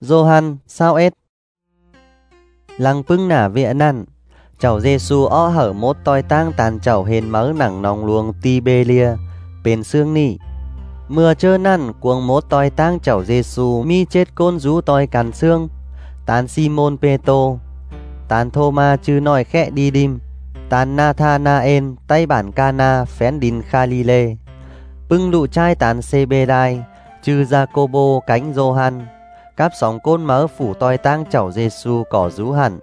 Johann sao ết lăng pưng nả vịa năn chầu Giêsu ó hở mốt toi tang tàn chầu hên mớ nặng nòng luồng Tiberia bên xương nị mưa chơ năn cuồng mốt toi tang chầu Giêsu mi chết côn rú toi càn xương tàn Simon Peto tàn Thoma chư nói khẽ đi đêm tàn Nathanael tay bản Cana phén đìn Galilee pưng lụ trai tàn Sebedai chư Jacobo cánh Johann cáp sóng côn mớ phủ toi tang chầu Giêsu cỏ rú hẳn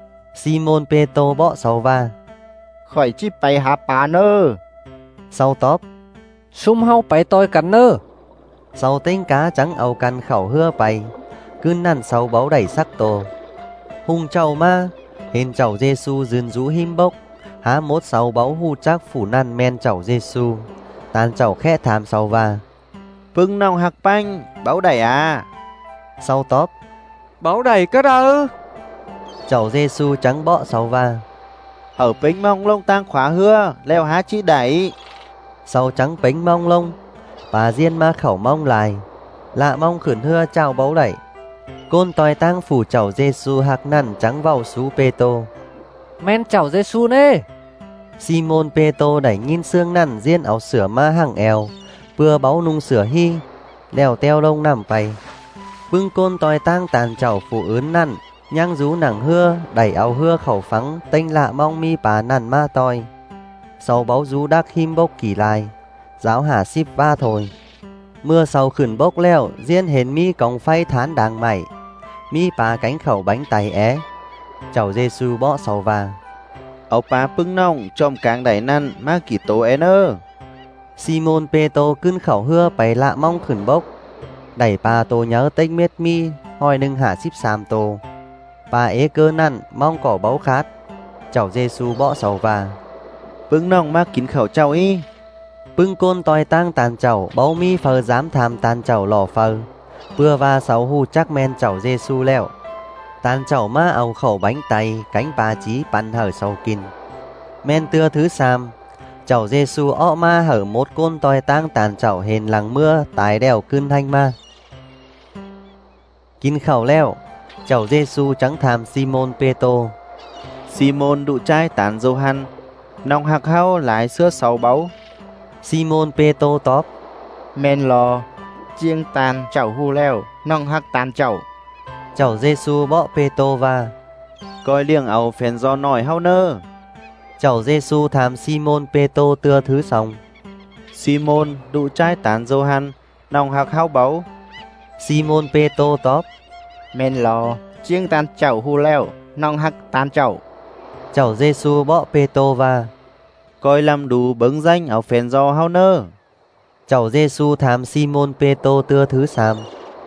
Simon Peto bọ sau va khỏi chi bày hạ bà nơ sau tóp sum hau bày toi cắn nơ sau tính cá trắng âu căn khẩu hưa bày cứ năn sau báu đẩy sắc tổ hùng chầu ma hình chầu Giêsu dườn rú him bốc há mốt sau báu hu chắc phủ năn men chầu Giêsu tàn chầu khẽ tham sau va pưng nòng hạc banh báo đẩy à sau tóp báo đầy cơ đâu chầu Giêsu trắng bọ sau va ở bính mong lông tang khóa hưa leo há chi đẩy sau trắng bánh mong lông bà diên ma khẩu mong lại lạ mong khửn hưa chào báu đẩy côn toi tang phủ chầu Giêsu hạc năn trắng vào xú Peto men chảo Giêsu nê Simon Peto đẩy nhìn xương năn diên áo sửa ma hằng eo vừa báu nung sửa hy leo teo lông nằm bày bưng côn toi tang tàn chầu phủ ướn năn nhang rú nặng hưa đẩy áo hưa khẩu phắng tênh lạ mong mi bà năn ma toi sau báu rú đắc him bốc kỳ lai giáo hà ship va thôi mưa sau khửn bốc leo diên hến mi còng phay thán đàng mày mi bà cánh khẩu bánh tay é chầu Giêsu bọ sau va áo bà pưng nòng tròm cáng đẩy năn ma kỳ tố é nơ Simon Peto cưng khẩu hưa bày lạ mong khửn bốc đẩy bà tô nhớ tênh miết mi hoi nưng hạ ship sam tô bà ế cơ năn mong cỏ báu khát chầu Giêsu bọ sau va pưng nòng ma kín khẩu chào y bưng côn toi tang tàn chầu báu mi phờ dám tham tàn chầu lò phờ vừa va sáu hu chắc men chầu Giêsu leo tàn chầu ma áo khẩu bánh tay cánh bà chí bắn hở sau kinh men tưa thứ sam chầu Giêsu ọ ma hở một côn toi tang tàn chầu hền lằng mưa tái đèo cưn thanh ma kinh khẩu leo chầu Giêsu trắng tham Simon Peto Simon đụ trai tán Johann nòng hạc hao lái xưa sáu báu Simon Peto tóp men lò chiêng tàn chảo hu leo nòng hạc tàn chảo chầu Giêsu bọ Peto va coi liêng áo phèn do nổi hao nơ chầu Giêsu tham Simon Peto tưa thứ xong Simon đụ trai tán Johann nòng hạc hao báu Simon Peto tóp men lò chiêng tàn chảo hu leo nòng hạc tàn chảo chầu Giêsu bọ Peto va coi làm đủ bứng danh áo phèn do hao nơ chầu Giêsu tham Simon Peto tưa thứ sam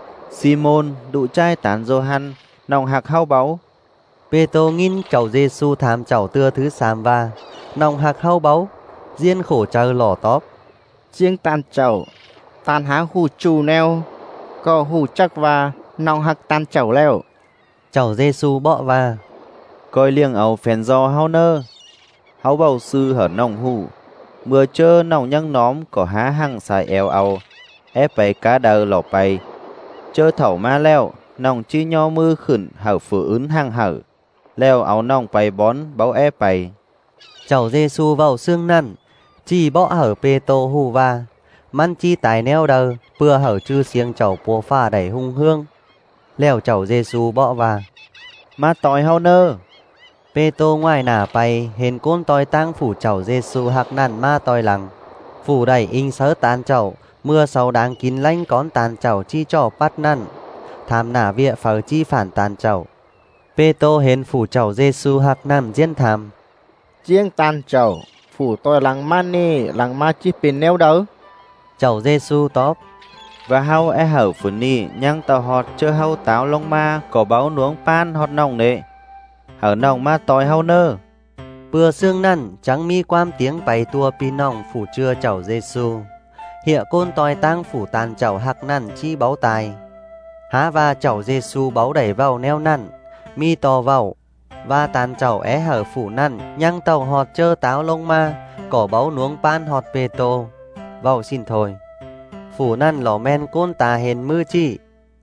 Simon đụ trai tán Johann nòng hạc hao báu Peto nghìn chầu Giêsu tham chầu tưa thứ sam va nòng hạc hao báu diên khổ chờ lò tóp chiêng tàn chảo tàn há hù chù neo có hù chắc và nòng hạc tàn chảo leo chầu Giêsu bọ va coi liêng áo phèn do hao nơ hao bầu sư hở nòng hù mưa chơ nòng nhăng nóm có há hăng xài eo áo ép bày cá đờ lò bày chơ thẩu ma leo nòng chi nho mư khửn hở phử ướn hăng hở leo áo nòng bày bón báu ép bày chầu Giêsu vào xương năn chi bọ hở Peto hù va man chi tài neo đờ vừa hở chư xiêng chầu pua pha đẩy hung hương leo chầu Giêsu bọ va ma tỏi hao nơ Peto ngoài nả bay hên côn toi tang phủ chầu Giêsu hạc năn ma toi lằng phủ đẩy in sớ tàn chầu mưa sau đáng kín lanh con tàn chầu chi trò bắt năn tham nả vịa phở chi phản tàn chầu Peto hên phủ chầu Giêsu hạc năn diên tham chiêng tàn chảo phủ tôi lăng ma nê lăng ma chi pin neo đỡ chầu Giêsu tóp và hao e hở phủ ni nhang tàu họt chơ hao táo lông ma có báo nuống pan họt nòng nệ hở nòng ma tỏi hao nơ bừa xương năn trắng mi quam tiếng bày tua pi nòng phủ chưa chầu Giêsu hiện côn toi tang phủ tàn chầu hạc năn chi báu tài há va chầu Giêsu báu đẩy vào neo năn mi to vào và tàn chầu é hở phủ năn nhang tàu họt chơ táo lông ma cỏ báu nuống pan họt Peto vào xin thôi phủ năn lò men côn tà hền mư chi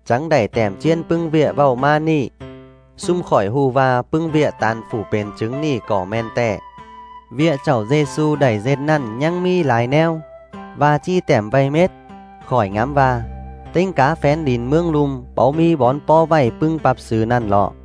trắng đẩy tẻm chiên pưng vịa vào ma nị. Xung khỏi hù và pưng vịa tàn phủ bền trứng nỉ cỏ men tẻ. Vịa chảo Giêsu đẩy dệt năn nhăng mi lái neo. Và chi tẻm vay mết khỏi ngắm và. Tinh cá phén đìn mương lùm báu mi bón po vầy pưng bạp sứ năn lọ.